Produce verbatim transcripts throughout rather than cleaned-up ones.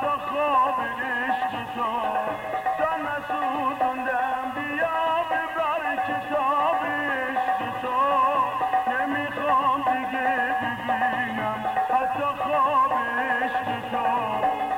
حتی خواب عشق تو تا نسوزوندم بیا ببر کتاب عشق تو نمیخوام دیگه ببینم حتی خواب عشق تو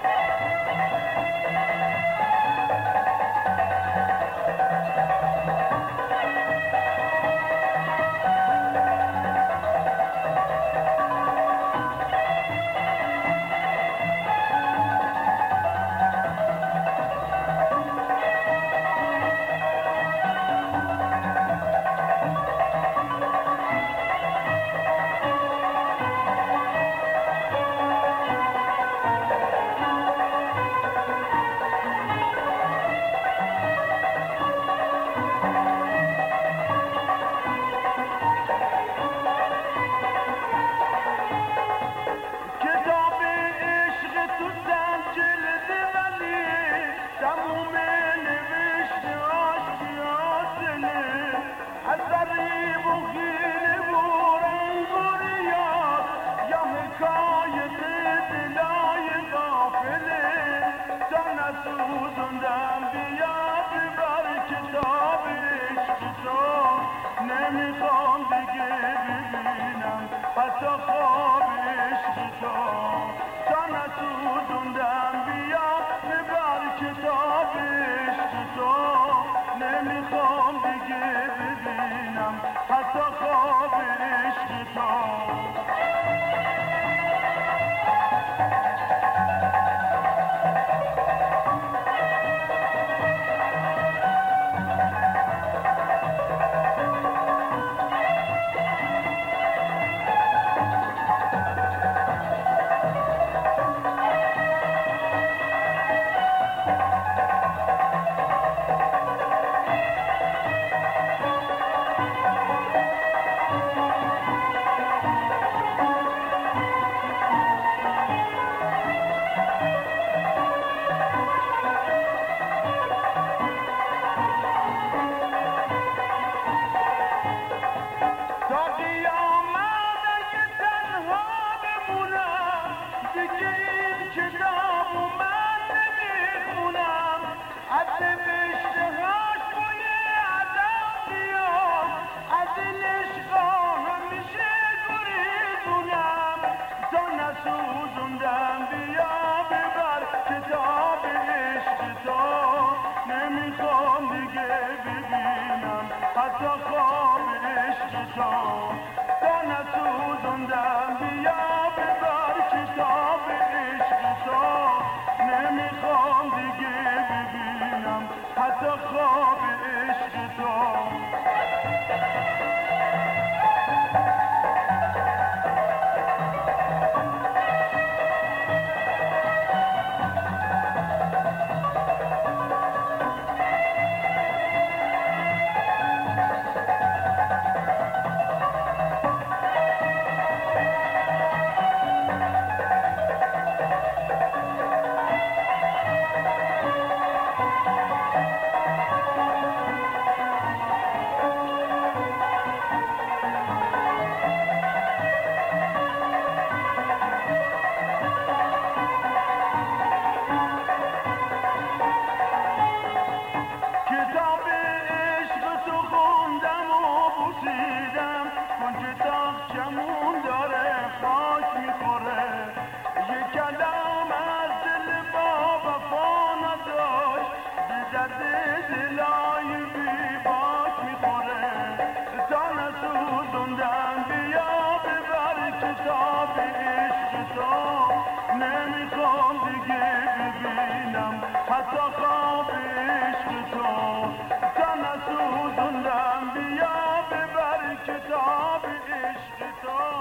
سوزوندم بیا ببر کتاب عشق تو نمیخوام دیگه ببینم حتی خواب عشق تو تا نسوزوندم بیا ببر کتاب عشق تو نمیخوام دیگه ببینم حتی خواب عشق تو سوزوندم بیا ببر کتاب عشق تو نمیخوام دیگه ببینم حتی خواب عشق تو تا نسوزوندم بیا ببر کتاب عشق تو نمیخوام دیگه ببینم حتی خواب عشق تو نمیخوام دیگه ببینم حتی خواب عشق تو تا نسوزوندم بیا ببر کتاب عشق تو